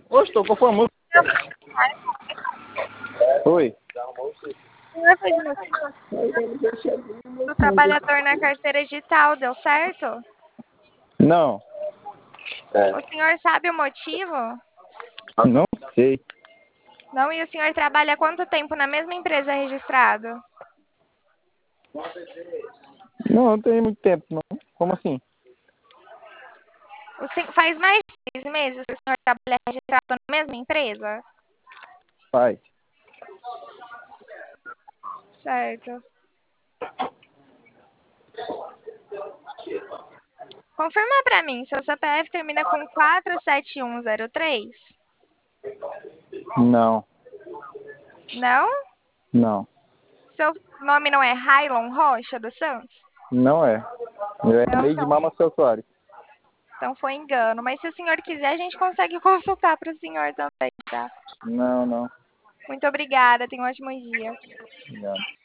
Oxe, tocou foi a música. Oi. Senhor fez motivo do trabalhador na carteira digital, deu certo? Não. O senhor sabe o motivo? Não sei. Não, e o senhor trabalha há quanto tempo na mesma empresa registrado? Não tem muito tempo, não. Como assim? Faz mais de 6 meses que o senhor trabalha registrado na mesma empresa? Faz. Certo. Confirma para mim, seu CPF termina com 47103? Não. Não? Não. Seu nome não é Railon Rocha dos Santos? Não é. Eu é Não, meio de Mama Seu Soares. então foi engano. Mas se o senhor quiser, a gente consegue consultar para o senhor também, tá? Não, não. Muito obrigada, tenha um ótimo dia. Obrigado.